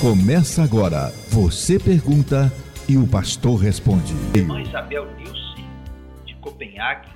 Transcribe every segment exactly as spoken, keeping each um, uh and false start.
Começa agora. Você pergunta e o pastor responde. Irmã Isabel Nilce, de Copenhague,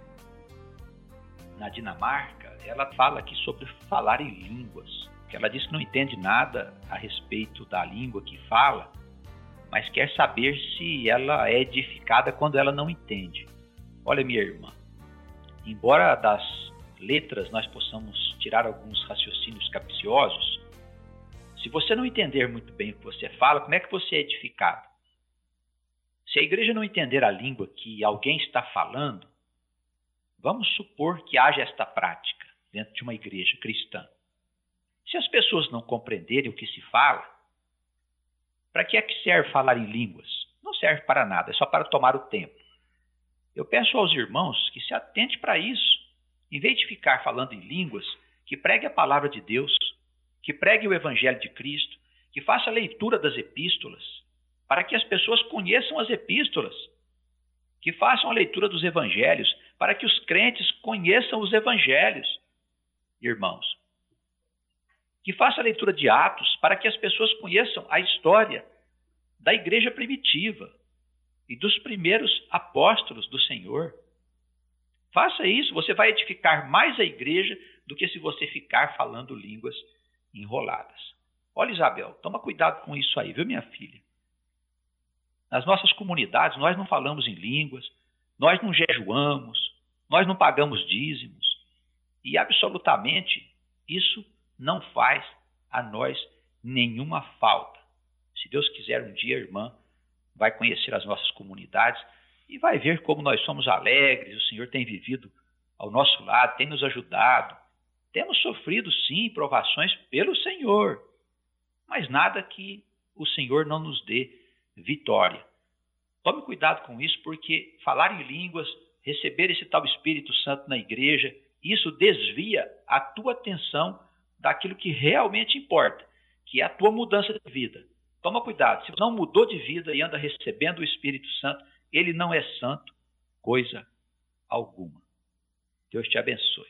na Dinamarca, ela fala aqui sobre falar em línguas. Ela diz que não entende nada a respeito da língua que fala, mas quer saber se ela é edificada quando ela não entende. Olha, minha irmã, embora das letras nós possamos tirar alguns raciocínios capciosos, se você não entender muito bem o que você fala, como é que você é edificado? Se a igreja não entender a língua que alguém está falando, vamos supor que haja esta prática dentro de uma igreja cristã. Se as pessoas não compreenderem o que se fala, para que é que serve falar em línguas? Não serve para nada, é só para tomar o tempo. Eu peço aos irmãos que se atente para isso. Em vez de ficar falando em línguas, que pregue a palavra de Deus, que pregue o evangelho de Cristo, que faça a leitura das epístolas, para que as pessoas conheçam as epístolas, que façam a leitura dos evangelhos, para que os crentes conheçam os evangelhos, irmãos. Que faça a leitura de Atos, para que as pessoas conheçam a história da igreja primitiva e dos primeiros apóstolos do Senhor. Faça isso, você vai edificar mais a igreja do que se você ficar falando línguas enroladas. Olha, Isabel, toma cuidado com isso aí, viu, minha filha? Nas nossas comunidades, nós não falamos em línguas, nós não jejuamos, nós não pagamos dízimos. E absolutamente isso não faz a nós nenhuma falta. Se Deus quiser, um dia a irmã vai conhecer as nossas comunidades e vai ver como nós somos alegres, o Senhor tem vivido ao nosso lado, tem nos ajudado. Temos sofrido, sim, provações pelo Senhor, mas nada que o Senhor não nos dê vitória. Tome cuidado com isso, porque falar em línguas, receber esse tal Espírito Santo na igreja, isso desvia a tua atenção daquilo que realmente importa, que é a tua mudança de vida. Toma cuidado, se você não mudou de vida e anda recebendo o Espírito Santo, ele não é santo, coisa alguma. Deus te abençoe.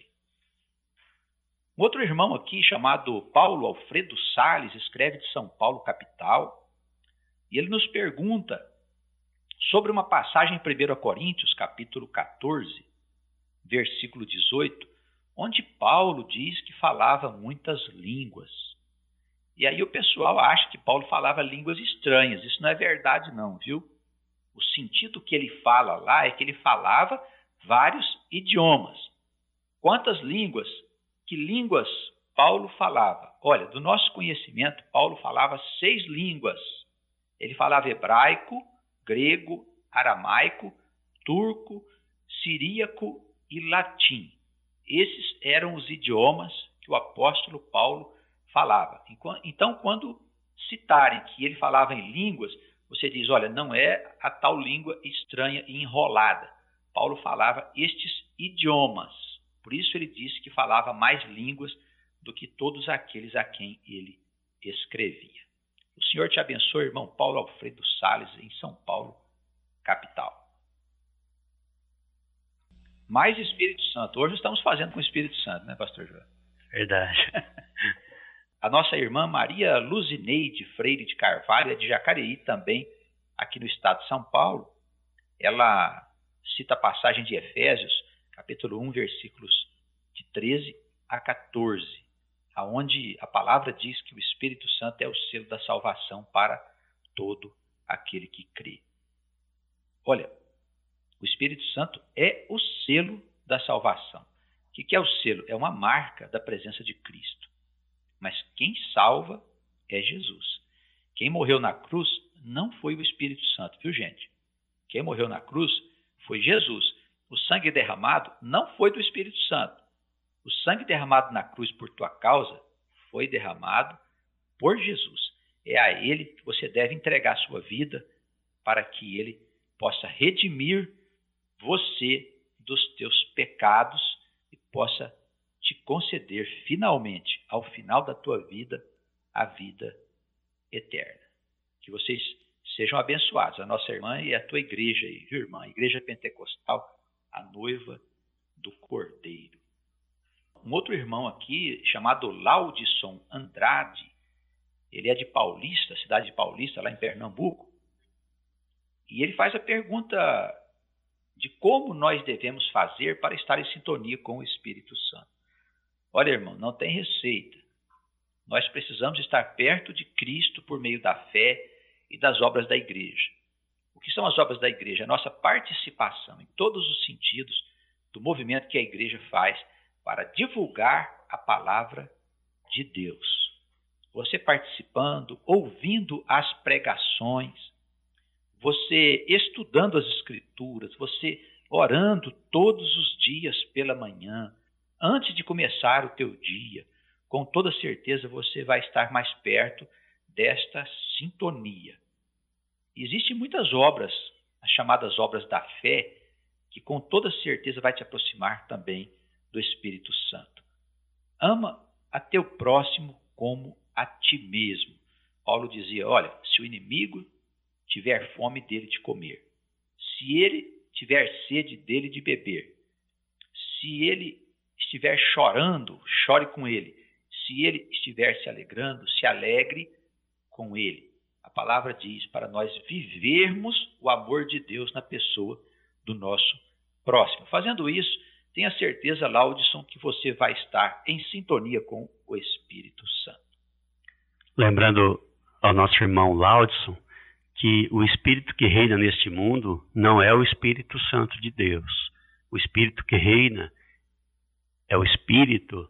Um outro irmão aqui, chamado Paulo Alfredo Salles, escreve de São Paulo, capital, e ele nos pergunta sobre uma passagem em primeira Coríntios, capítulo quatorze, versículo dezoito, onde Paulo diz que falava muitas línguas. E aí o pessoal acha que Paulo falava línguas estranhas. Isso não é verdade não, viu? O sentido que ele fala lá é que ele falava vários idiomas. Quantas línguas? Que línguas Paulo falava? Olha, do nosso conhecimento, Paulo falava seis línguas. Ele falava hebraico, grego, aramaico, turco, siríaco e latim. Esses eram os idiomas que o apóstolo Paulo falava. Então, quando citarem que ele falava em línguas, você diz, olha, não é a tal língua estranha e enrolada. Paulo falava estes idiomas. Por isso ele disse que falava mais línguas do que todos aqueles a quem ele escrevia. O Senhor te abençoe, irmão Paulo Alfredo Salles, em São Paulo, capital. Mais Espírito Santo. Hoje estamos fazendo com o Espírito Santo, né, pastor João? Verdade. A nossa irmã Maria Luzineide Freire de Carvalho, é de Jacareí também, aqui no estado de São Paulo. Ela cita a passagem de Efésios, capítulo um, versículos de treze a quatorze, aonde a palavra diz que o Espírito Santo é o selo da salvação para todo aquele que crê. Olha, o Espírito Santo é o selo da salvação. O que é o selo? É uma marca da presença de Cristo. Mas quem salva é Jesus. Quem morreu na cruz não foi o Espírito Santo, viu, gente? Quem morreu na cruz foi Jesus. O sangue derramado não foi do Espírito Santo. O sangue derramado na cruz por tua causa foi derramado por Jesus. É a Ele que você deve entregar a sua vida para que Ele possa redimir você dos teus pecados e possa te conceder finalmente, ao final da tua vida, a vida eterna. Que vocês sejam abençoados, a nossa irmã e a tua igreja aí, viu, irmã? A Igreja Pentecostal, a noiva do Cordeiro. Um outro irmão aqui, chamado Laudisson Andrade, Ele é de Paulista, cidade de Paulista, lá em Pernambuco. E ele faz a pergunta de como nós devemos fazer para estar em sintonia com o Espírito Santo. Olha, irmão, não tem receita. Nós precisamos estar perto de Cristo por meio da fé e das obras da igreja. O que são as obras da igreja? A nossa participação em todos os sentidos do movimento que a igreja faz para divulgar a palavra de Deus. Você participando, ouvindo as pregações, você estudando as Escrituras, você orando todos os dias pela manhã, antes de começar o teu dia, com toda certeza você vai estar mais perto desta sintonia. Existem muitas obras, as chamadas obras da fé, que com toda certeza vai te aproximar também do Espírito Santo. Ama a teu próximo como a ti mesmo. Paulo dizia, olha, se o inimigo tiver fome dele de comer, se ele tiver sede dele de beber, se ele estiver chorando, chore com ele, se ele estiver se alegrando, se alegre com ele. A palavra diz para nós vivermos o amor de Deus na pessoa do nosso próximo. Fazendo isso, tenha certeza, Laudson, que você vai estar em sintonia com o Espírito Santo. Lembrando ao nosso irmão Laudson que o Espírito que reina neste mundo não é o Espírito Santo de Deus. O Espírito que reina é o Espírito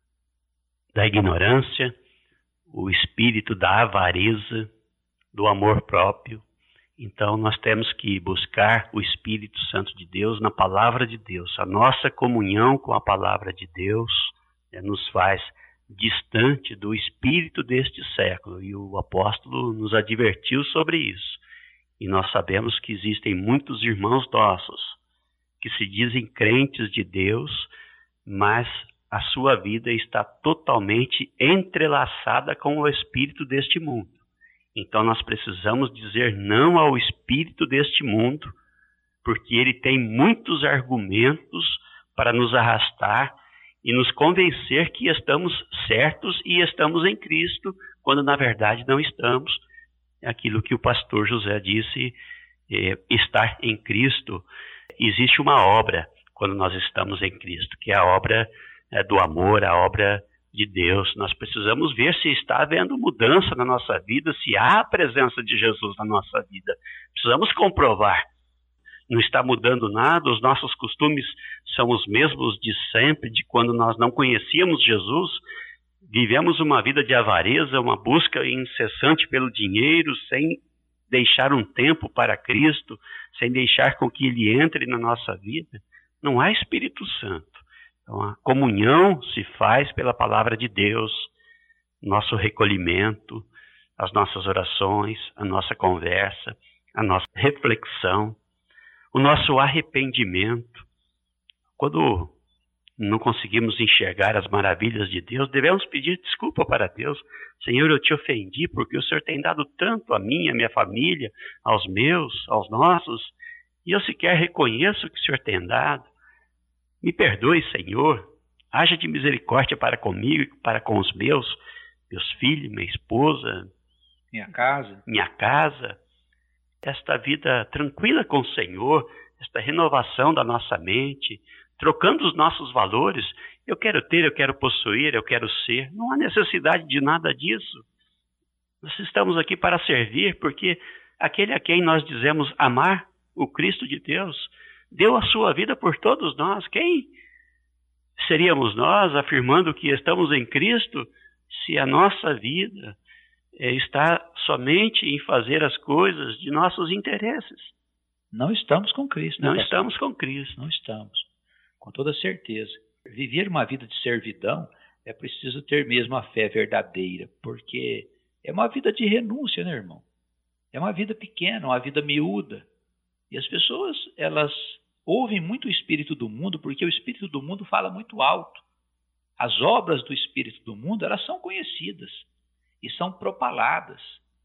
da ignorância, o Espírito da avareza, do amor próprio. Então nós temos que buscar o Espírito Santo de Deus na palavra de Deus. A nossa comunhão com a palavra de Deus é, nos faz distante do espírito deste século, e o apóstolo nos advertiu sobre isso. E nós sabemos que existem muitos irmãos nossos que se dizem crentes de Deus, mas a sua vida está totalmente entrelaçada com o espírito deste mundo. Então nós precisamos dizer não ao espírito deste mundo, porque ele tem muitos argumentos para nos arrastar e nos convencer que estamos certos e estamos em Cristo, quando na verdade não estamos. Aquilo que o pastor José disse, é, estar em Cristo, existe uma obra quando nós estamos em Cristo, que é a obra é, do amor, a obra de Deus. Nós precisamos ver se está havendo mudança na nossa vida, se há a presença de Jesus na nossa vida. Precisamos comprovar. Não está mudando nada, os nossos costumes são os mesmos de sempre, de quando nós não conhecíamos Jesus. Vivemos uma vida de avareza, uma busca incessante pelo dinheiro, sem deixar um tempo para Cristo, sem deixar com que Ele entre na nossa vida. Não há Espírito Santo. Então, a comunhão se faz pela palavra de Deus, nosso recolhimento, as nossas orações, a nossa conversa, a nossa reflexão, o nosso arrependimento. Quando não conseguimos enxergar as maravilhas de Deus, devemos pedir desculpa para Deus. Senhor, eu te ofendi porque o Senhor tem dado tanto a mim, a minha família, aos meus, aos nossos, e eu sequer reconheço o que o Senhor tem dado. Me perdoe, Senhor. Haja de misericórdia para comigo e para com os meus, meus filhos, minha esposa, minha casa, minha casa. Esta vida tranquila com o Senhor, esta renovação da nossa mente, trocando os nossos valores. Eu quero ter, eu quero possuir, eu quero ser. Não há necessidade de nada disso. Nós estamos aqui para servir, porque aquele a quem nós dizemos amar, o Cristo de Deus, deu a sua vida por todos nós. Quem seríamos nós afirmando que estamos em Cristo se a nossa vida está somente em fazer as coisas de nossos interesses? Não estamos com Cristo. Não né, estamos com Cristo. Não estamos. Com toda certeza. Viver uma vida de servidão é preciso ter mesmo a fé verdadeira, porque é uma vida de renúncia, né, irmão? É uma vida pequena, uma vida miúda. E as pessoas, elas ouvem muito o espírito do mundo, porque o espírito do mundo fala muito alto. As obras do espírito do mundo, elas são conhecidas e são propaladas.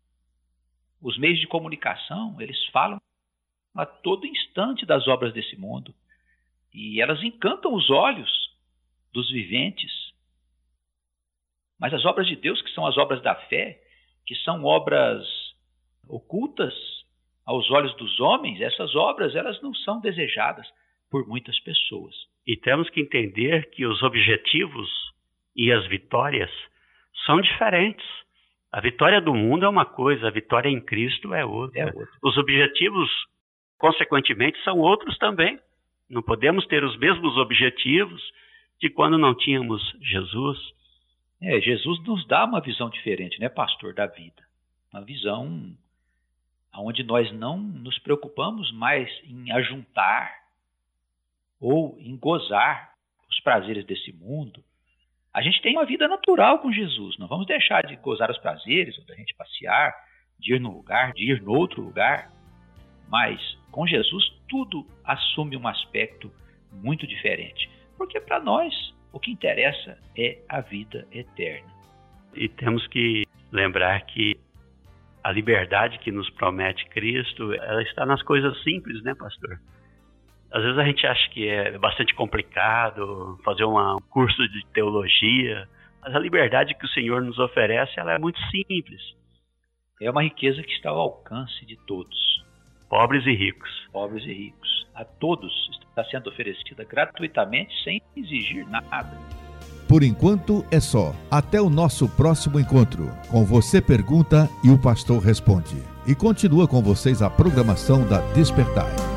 Os meios de comunicação, eles falam a todo instante das obras desse mundo. E elas encantam os olhos dos viventes. Mas as obras de Deus, que são as obras da fé, que são obras ocultas aos olhos dos homens, essas obras elas não são desejadas por muitas pessoas. E temos que entender que os objetivos e as vitórias são diferentes. A vitória do mundo é uma coisa, a vitória em Cristo é outra. É outra. Os objetivos, consequentemente, são outros também. Não podemos ter os mesmos objetivos de quando não tínhamos Jesus. É, Jesus nos dá uma visão diferente, né, pastor, da vida. Uma visão onde nós não nos preocupamos mais em ajuntar ou em gozar os prazeres desse mundo. A gente tem uma vida natural com Jesus. Não vamos deixar de gozar os prazeres, ou da gente passear, de ir num lugar, de ir no outro lugar. Mas com Jesus tudo assume um aspecto muito diferente. Porque para nós o que interessa é a vida eterna. E temos que lembrar que a liberdade que nos promete Cristo, ela está nas coisas simples, né, pastor? Às vezes a gente acha que é bastante complicado fazer uma, um curso de teologia, mas a liberdade que o Senhor nos oferece, ela é muito simples. É uma riqueza que está ao alcance de todos. Pobres e ricos. Pobres e ricos. A todos está sendo oferecida gratuitamente, sem exigir nada. Por enquanto é só. Até o nosso próximo encontro. Com Você Pergunta e o Pastor Responde. E continua com vocês a programação da Despertai.